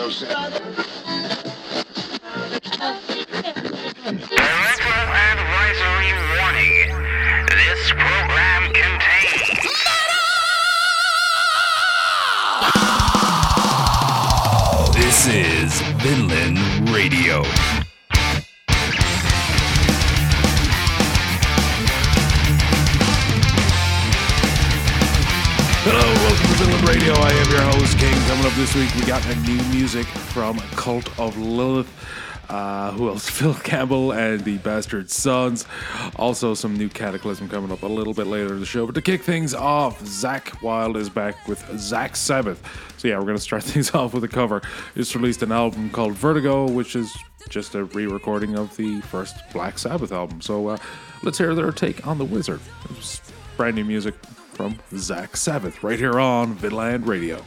Advisory warning. This program contains This is Vinland Radio. Hello, welcome to Vinland Radio. I am your host, King. Coming up this week, we got a new music from Cult of Lilith. Who else? Phil Campbell and the Bastard Sons. Also, some new Cataclysm coming up a little bit later in the show. But to kick things off, Zakk Wylde is back with Zakk Sabbath. So yeah, we're going to start things off with a cover. It's released an album called Vertigo, which is just a re-recording of the first Black Sabbath album. So let's hear their take on The Wizard. It's brand new music from Zakk Sabbath right here on Vinland Radio.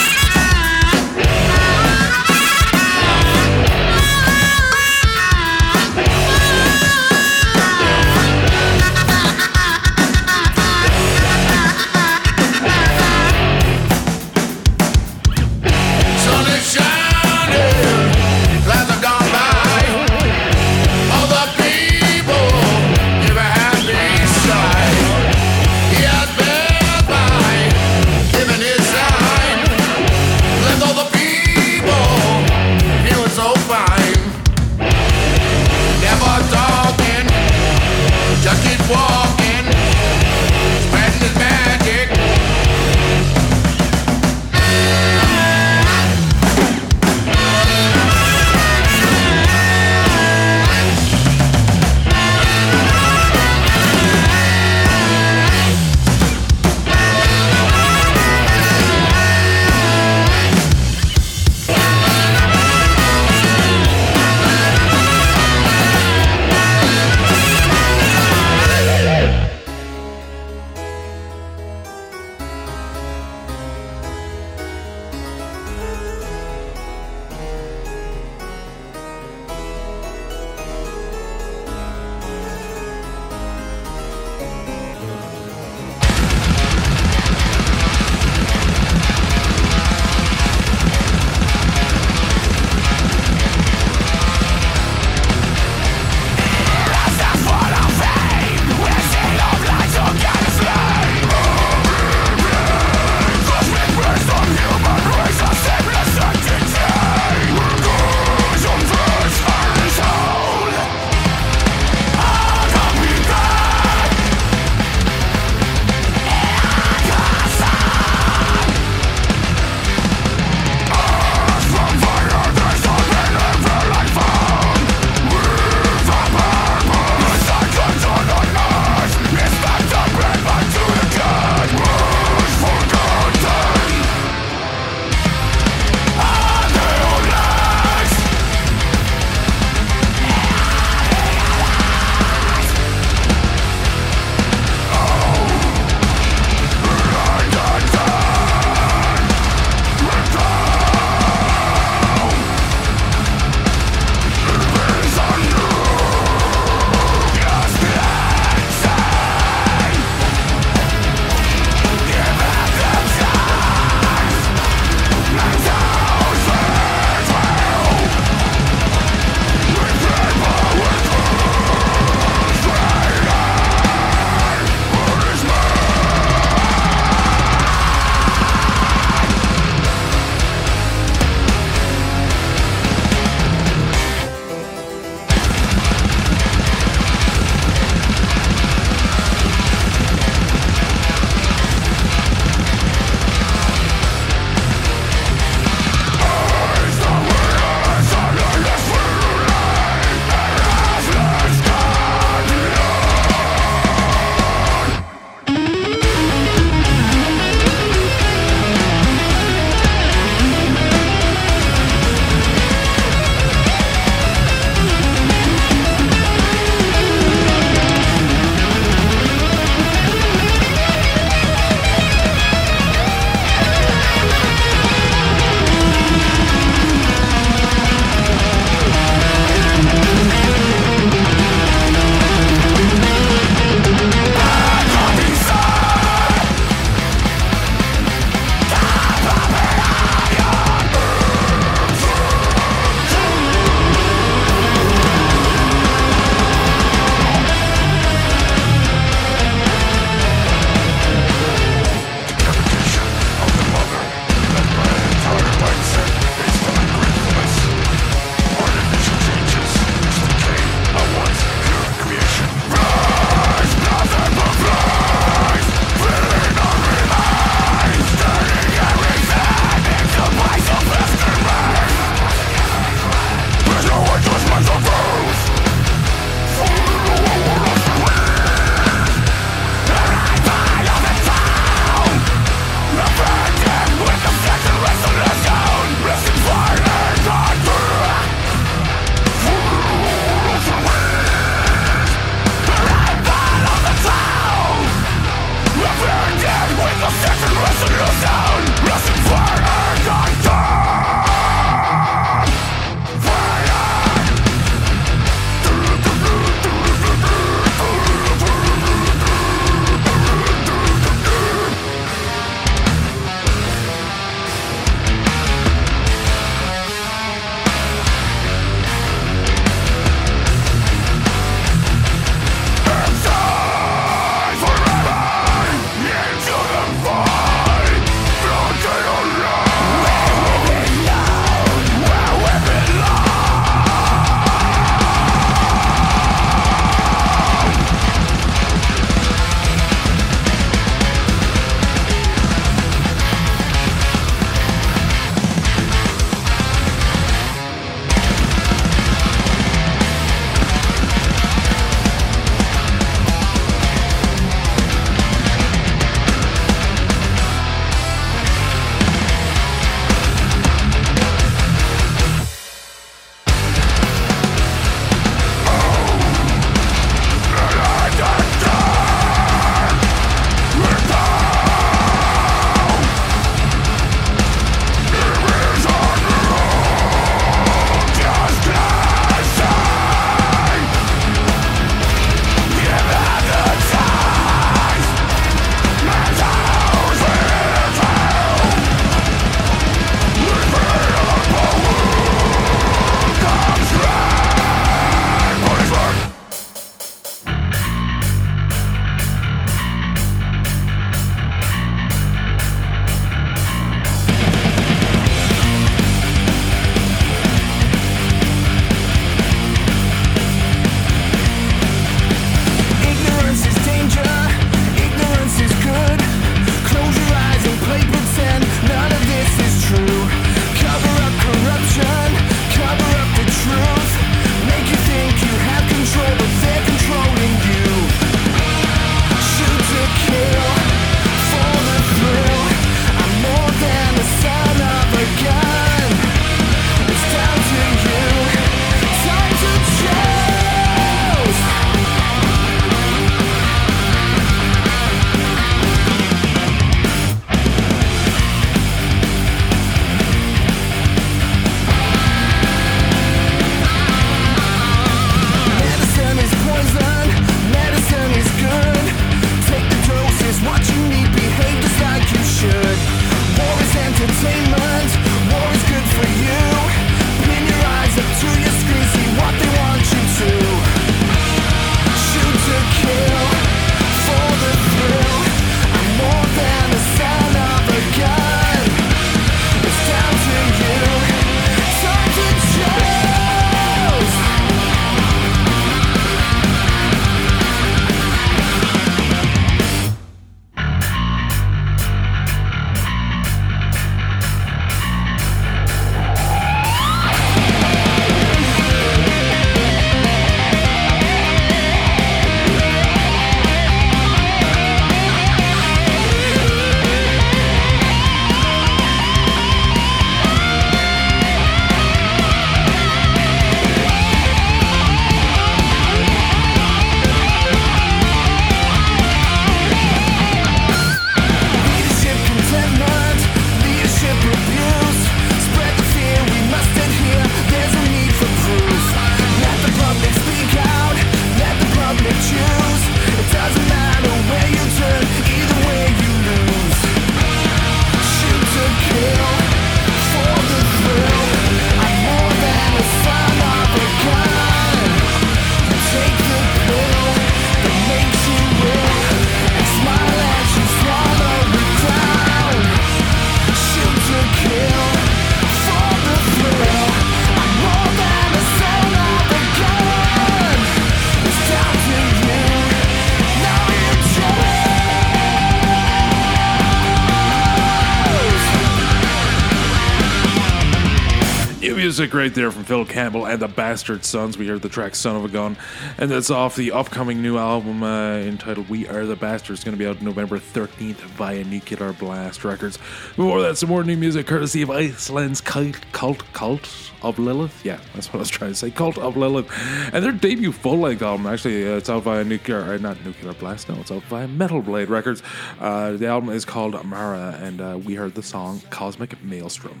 music right there from Phil Campbell and the Bastard Sons. We heard the track Son of a Gun, and that's off the upcoming new album entitled We Are the Bastards. It's going to be out November 13th via Nuclear Blast Records. Before that, some more new music courtesy of Iceland's Cult of Lilith. Yeah, that's what I was trying to say. Cult of Lilith. And their debut full-length album, actually, it's out via not Nuclear Blast, no, it's out via Metal Blade Records. The album is called Mara, and we heard the song Cosmic Maelstrom.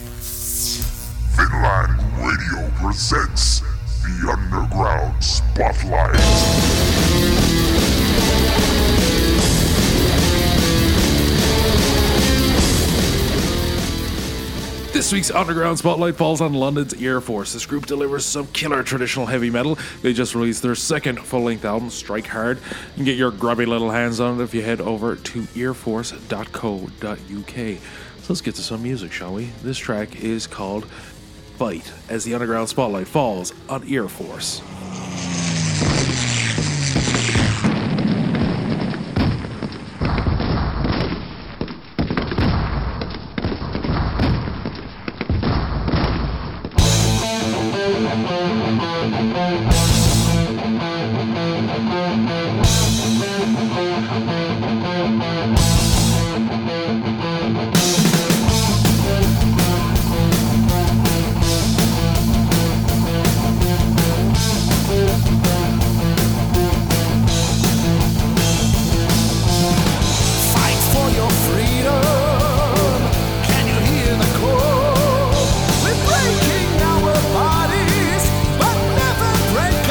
Finland Radio presents the Underground Spotlight. This week's Underground Spotlight falls on London's Ear Force. This group delivers some killer traditional heavy metal. They just released their second full-length album, Strike Hard. You can get your grubby little hands on it if you head over to earforce.co.uk. So let's get to some music, shall we? This track is called Fight, as the Underground Spotlight falls on Ear Force. Break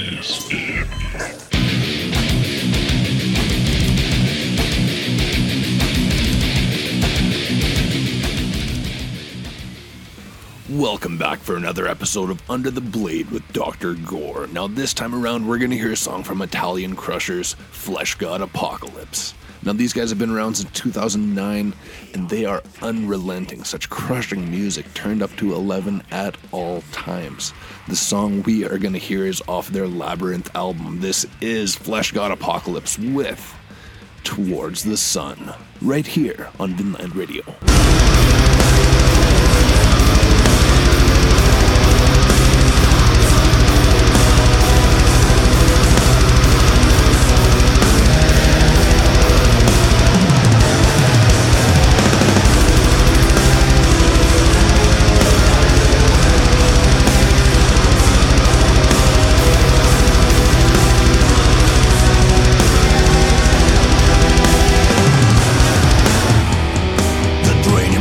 Welcome back for another episode of Under the Blade with Dr. Gore. Now this time around we're going to hear a song from Italian Crushers, Flesh God Apocalypse. Now these guys have been around since 2009 and they are unrelenting, such crushing music turned up to 11 at all times. The song we are going to hear is off their Labyrinth album. This is Flesh God Apocalypse with Towards the Sun, right here on Vinland Radio. The drain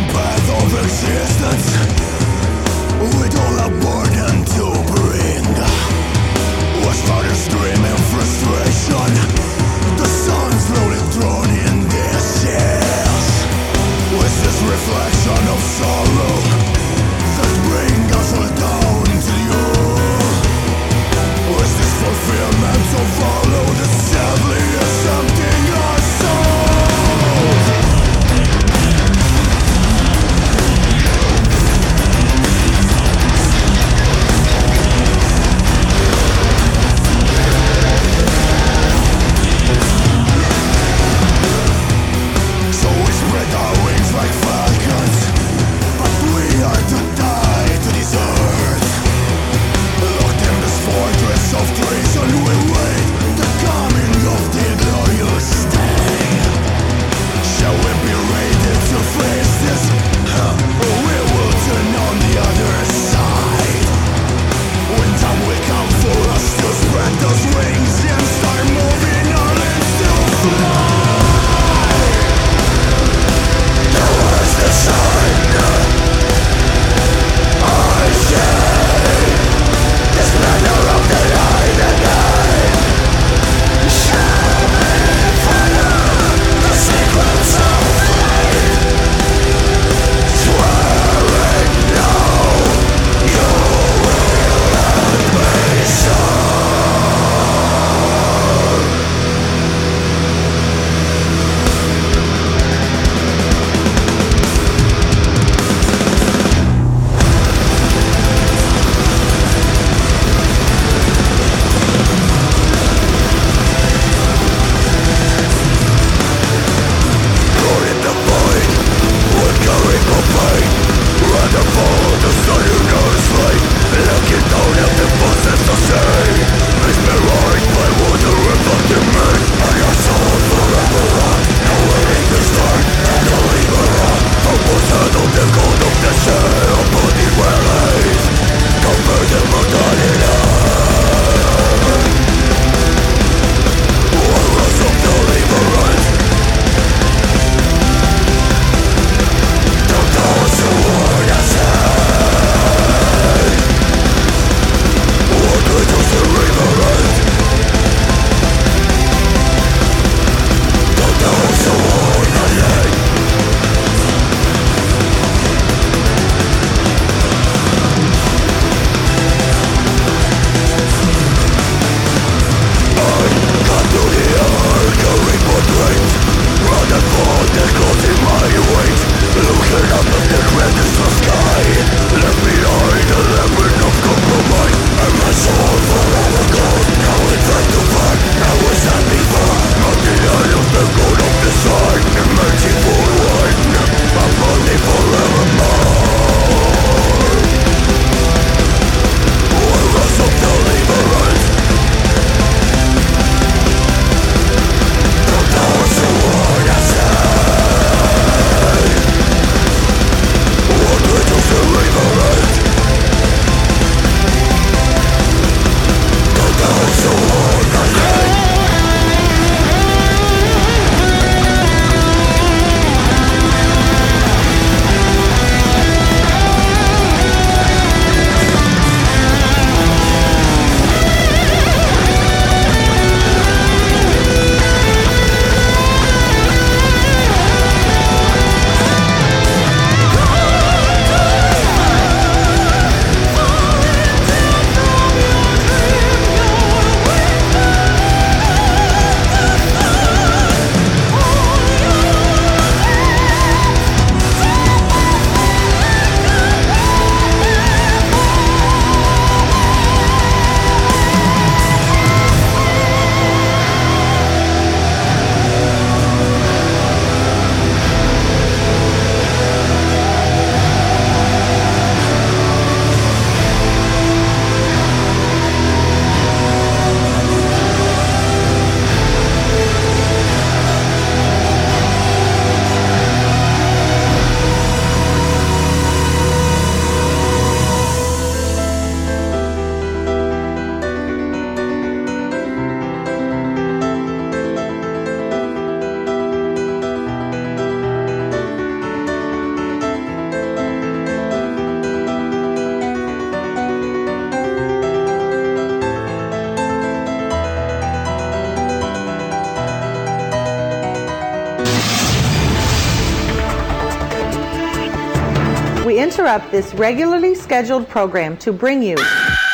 interrupt this regularly scheduled program to bring you... What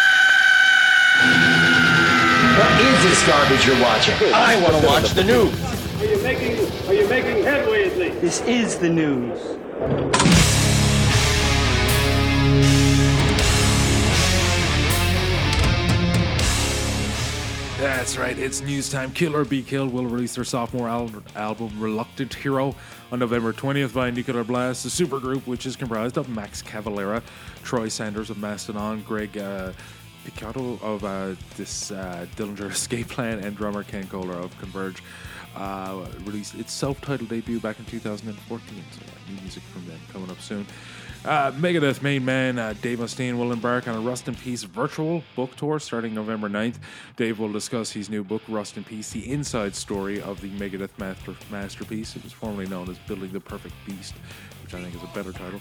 is this garbage you're watching? I want to watch the news. Are you making headway at least? This is the news. That's right, it's news time. Kill or Be Killed will release their sophomore album Reluctant Hero on November 20th by Nuclear Blast, the supergroup which is comprised of Max Cavalera, Troy Sanders of Mastodon, Greg Picotto of Dillinger Escape Plan, and drummer Ken Kohler of Converge. Released its self-titled debut back in 2014, so new music from them coming up soon. Megadeth main man Dave Mustaine will embark on a Rust in Peace virtual book tour starting November 9th. Dave will discuss his new book, Rust in Peace, the inside story of the Megadeth masterpiece. It was formerly known as Building the Perfect Beast, which I think is a better title,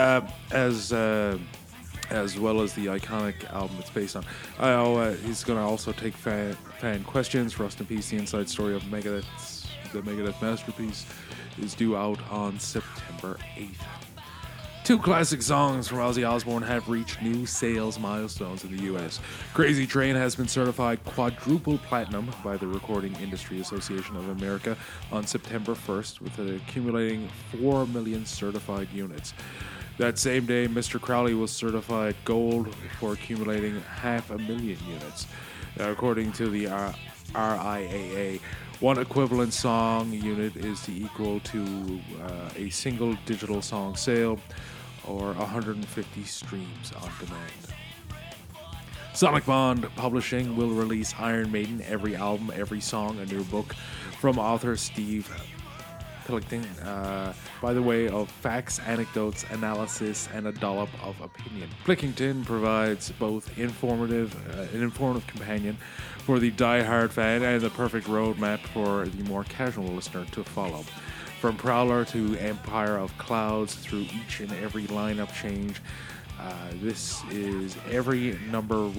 as well as the iconic album it's based on. He's going to also take fan questions. Rust in Peace, the inside story of the Megadeth masterpiece is due out on September 8th. Two classic songs from Ozzy Osbourne have reached new sales milestones in the U.S. Crazy Train has been certified quadruple platinum by the Recording Industry Association of America on September 1st, with accumulating 4 million certified units. That same day, Mr. Crowley was certified gold for accumulating 500,000 units. According to the RIAA, one equivalent song unit is equal to a single digital song sale or 150 streams on demand. Sonic Bond Publishing will release Iron Maiden Every Album, Every Song, a new book from author Steve Pilkington, by the way of facts, anecdotes, analysis, and a dollop of opinion. Pilkington provides both an informative companion for the die-hard fan and the perfect roadmap for the more casual listener to follow. From Prowler to Empire of Clouds, through each and every lineup change, this is every number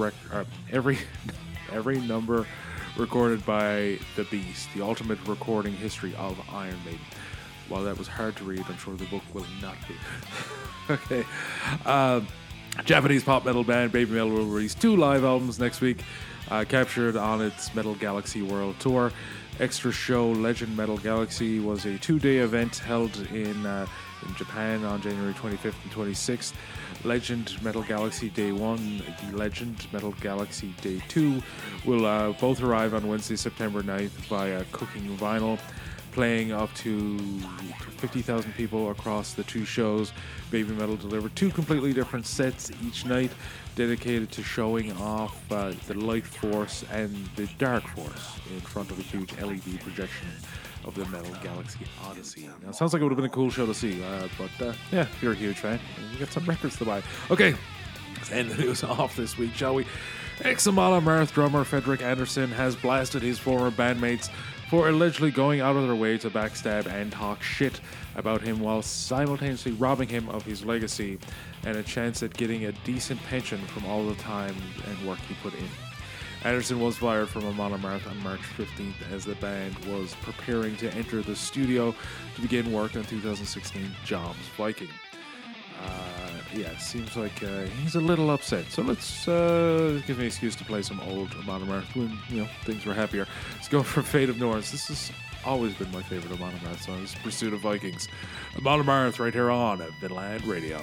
recorded by the Beast, the ultimate recording history of Iron Maiden. While that was hard to read, I'm sure the book will not be. Okay. Japanese pop metal band Baby Metal will release 2 live albums next week, captured on its Metal Galaxy World Tour. Extra Show Legend Metal Galaxy was a 2-day event held in Japan on January 25th and 26th. Legend Metal Galaxy Day 1, the Legend Metal Galaxy Day 2 will both arrive on Wednesday, September 9th via Cooking Vinyl, playing up to 50,000 people across the 2 shows. Baby Metal delivered 2 completely different sets each night, dedicated to showing off the Light Force and the Dark Force in front of a huge LED projection of the Metal Galaxy Odyssey. Now, it sounds like it would have been a cool show to see, but yeah, if you're a huge fan, you get some records to buy. Okay, let's end the news off this week, shall we? Ex-Amon Amarth drummer Fredrik Andersson has blasted his former bandmates for allegedly going out of their way to backstab and talk shit about him while simultaneously robbing him of his legacy and a chance at getting a decent pension from all the time and work he put in. Andersson was fired from Amon Amarth on March 15th as the band was preparing to enter the studio to begin work on 2016 Jobs Viking. Seems like he's a little upset. So let's give me an excuse to play some old Amon Amarth when things were happier. Let's go for Fate of North. This has always been my favorite Amon Amarth song. This is Pursuit of Vikings. Amon Amarth right here on Vinland Radio.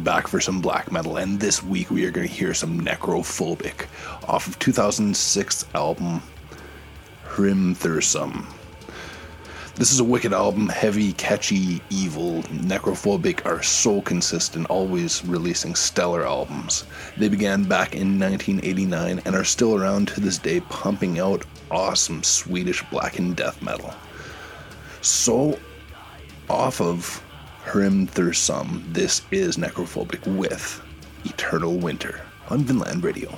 back for some black metal, and this week we are going to hear some Necrophobic off of 2006 album Hrimthursum. This is a wicked album, heavy, catchy, evil. Necrophobic are so consistent, always releasing stellar albums. They began back in 1989 and are still around to this day, pumping out awesome Swedish black and death metal. So, off of Hrimthursum, this is Necrophobic with Eternal Winter on Vinland Radio.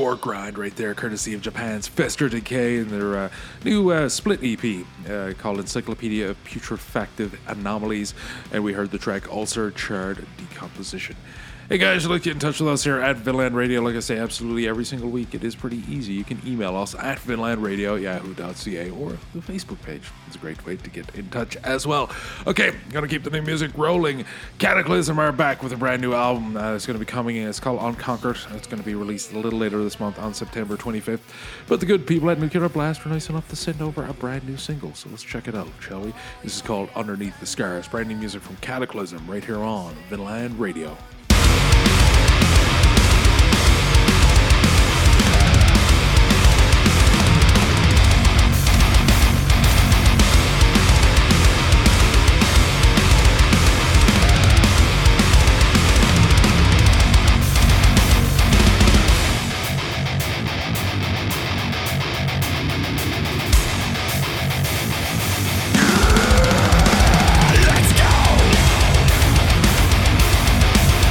Gore Grind right there, courtesy of Japan's Fester Decay and their new split EP called Encyclopedia of Putrefactive Anomalies. And we heard the track Ulcer Charred Decomposition. Hey guys, you'd like to get in touch with us here at Vinland Radio. Like I say, absolutely every single week. It is pretty easy. You can email us at vinlandradio@yahoo.ca or the Facebook page. It's a great way to get in touch as well. Okay, gonna keep the new music rolling. Cataclysm are back with a brand new album. It's gonna be coming in. It's called Unconquered. It's gonna be released a little later this month on September 25th. But the good people at Nuclear Blast were nice enough to send over a brand new single. So let's check it out, shall we? This is called Underneath the Scars. Brand new music from Cataclysm right here on Vinland Radio. Let's go!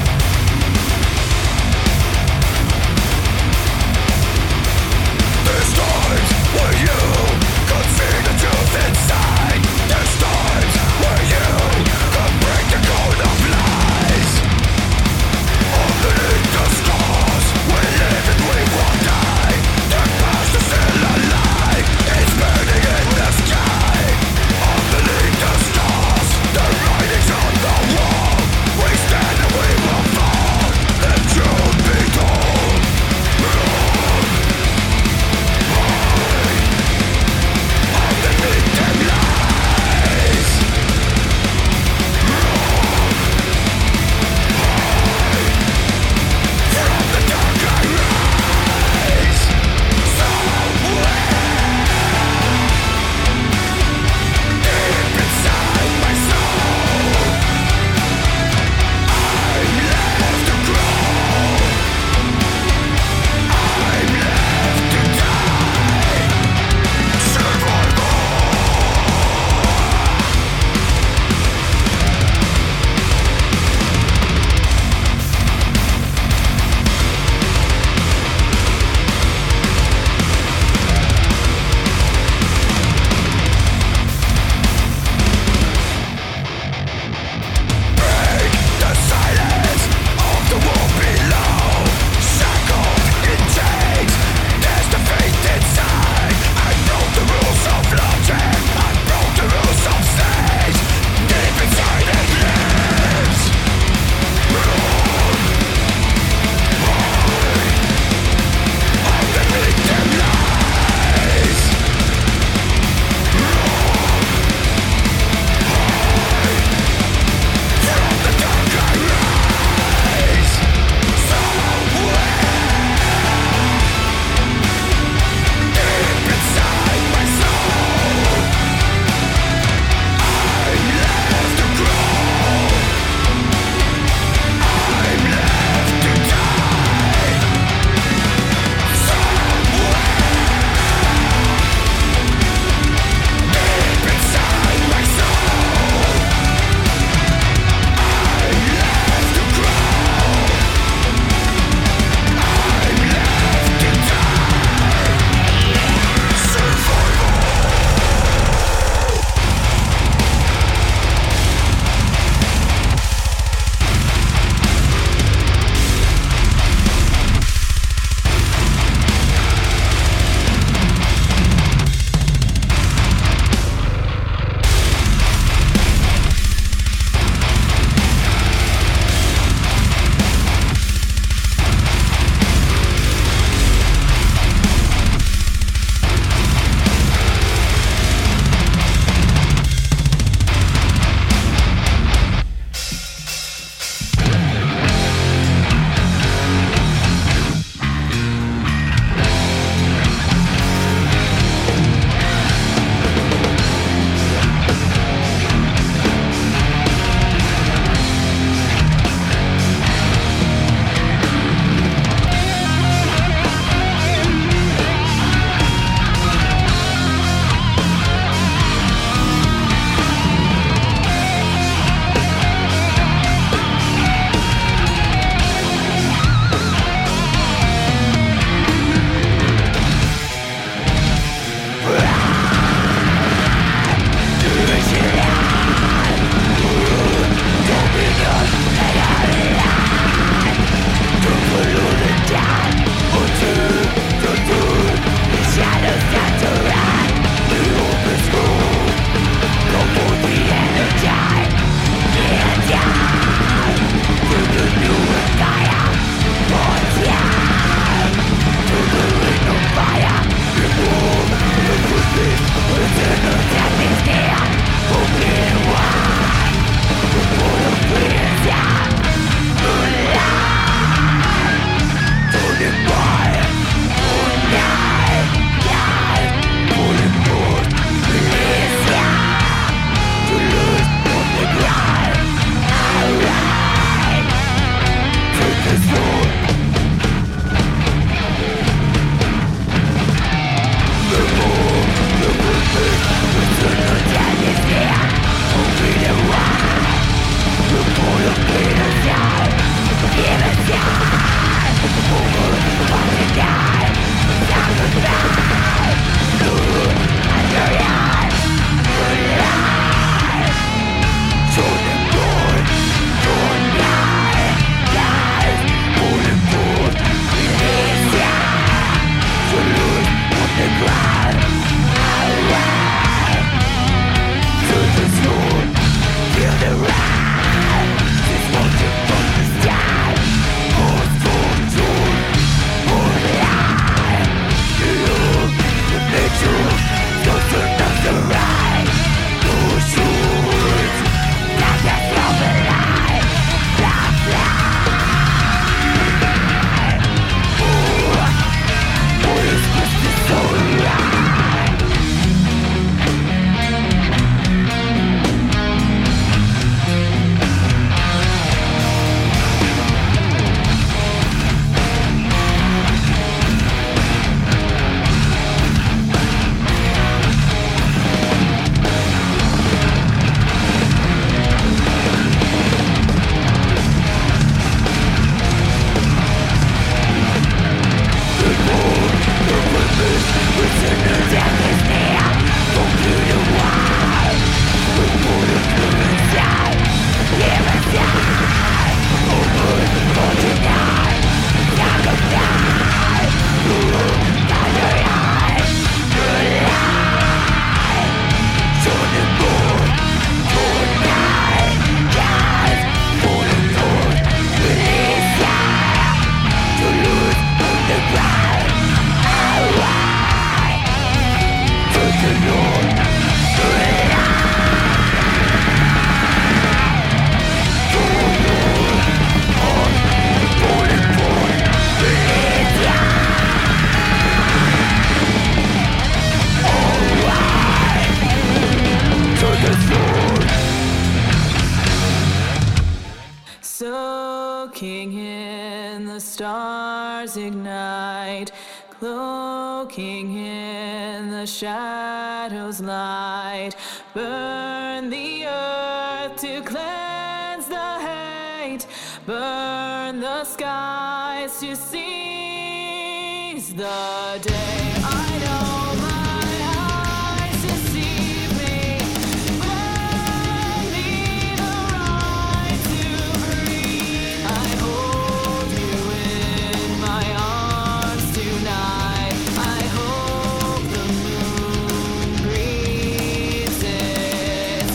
Soaking in the stars ignite, cloaking in the shadows light, burn the earth to cleanse the hate, burn the skies to seize the day. I know my eyes deceive me, burn me the right to breathe. I hold you in my arms tonight. I hope the moon breathes its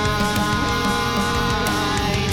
light.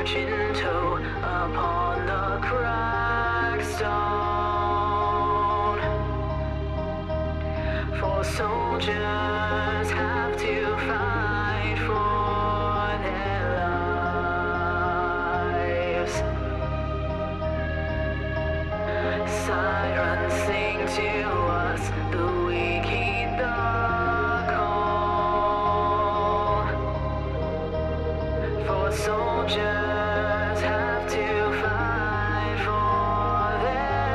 march in tow upon the cracked stone. For soldiers have to fight for their lives. Sirens sing to us, the weak heed the call. For soldiers have to fight for their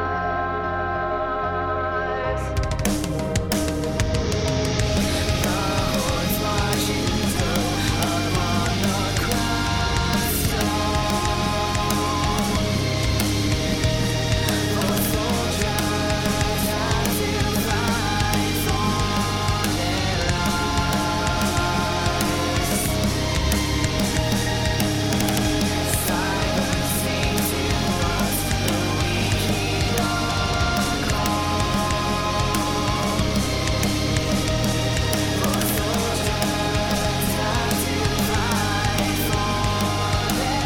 lives. The hordes march in tow upon the cracked stone. For soldiers have to fight for their lives. Sirens sing to us, the weak heed the call. For soldiers have to fight for their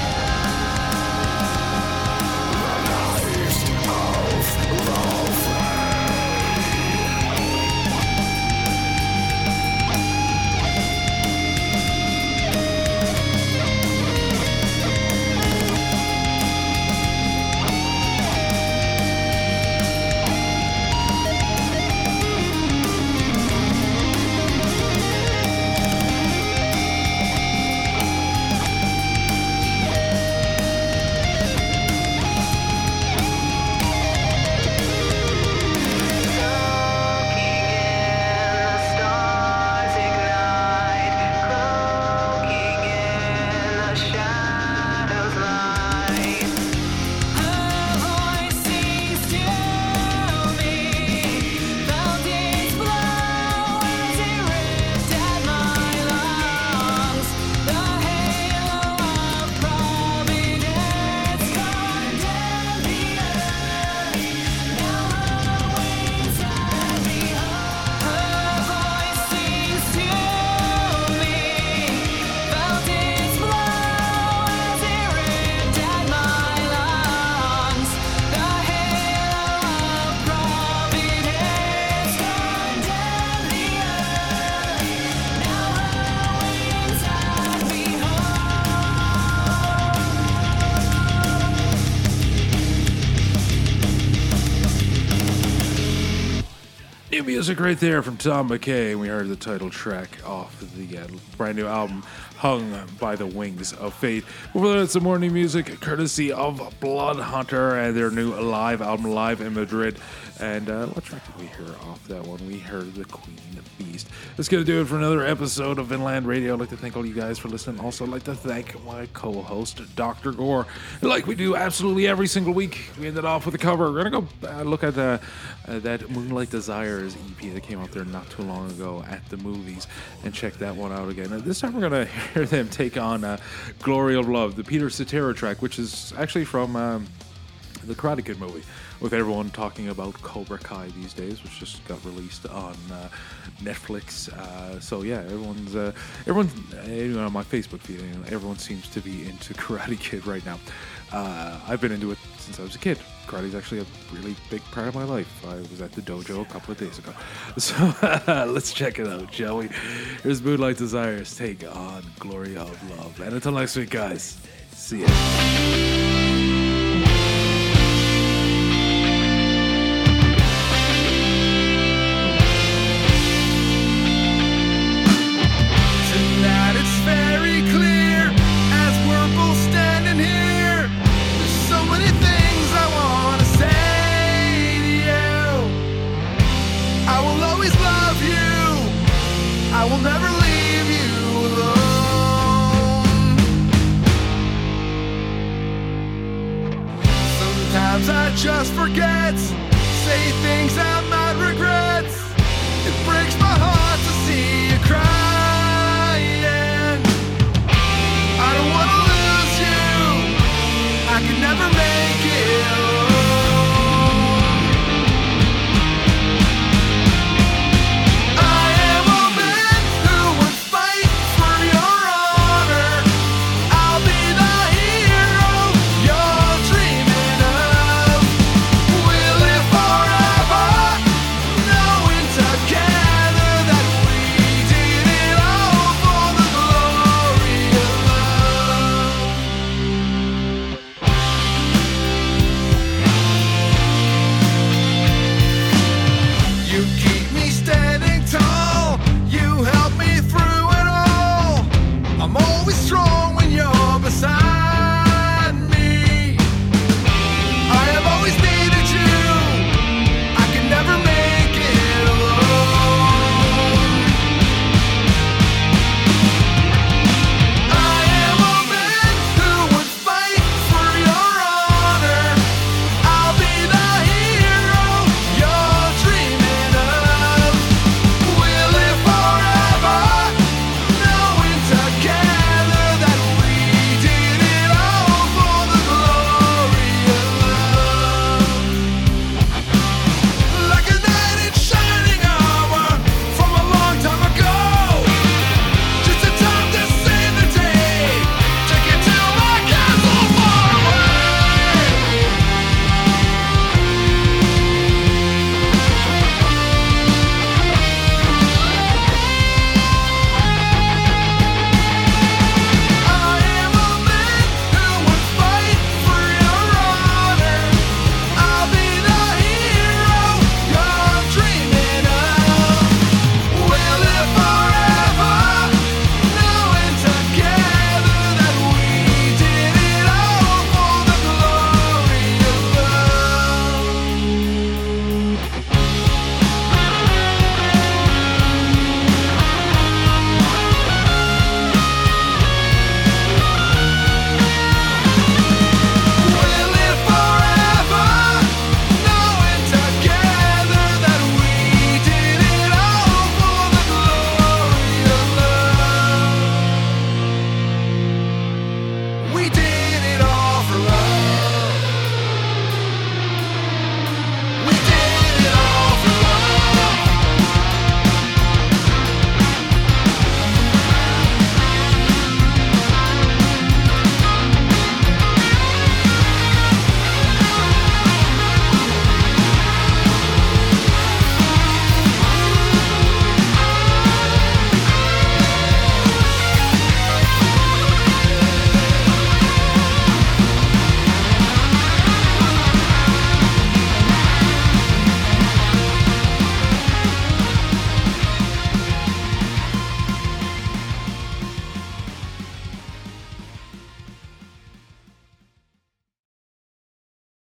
New music right there from Tom McKay. We heard the title track off the brand new album, Hung by the Wings of Fate. Before that, some more new music courtesy of Bloodhunter and their new live album, Live in Madrid. And what track did we hear off that one? We heard The Queen Beast. That's going to do it for another episode of Vinland Radio. I'd like to thank all you guys for listening. Also, I'd like to thank my co-host, Dr. Gore. Like we do absolutely every single week, we ended off with a cover. We're going to go look at that Moonlight Desires EP that came out there not too long ago at the movies and check that one out again. And this time we're going to hear them take on Glory of Love, the Peter Cetera track, which is actually from the Karate Kid movie, with everyone talking about Cobra Kai these days, which just got released on Netflix. So yeah, everyone's on my Facebook feed, everyone seems to be into Karate Kid right now. I've been into it since I was a kid. Karate's actually a really big part of my life. I was at the dojo a couple of days ago. So let's check it out, shall we? Here's Moonlight Desires take on Glory of Love. And until next week, guys, see ya. I will never leave you alone. Sometimes I just forget, say things I might regret.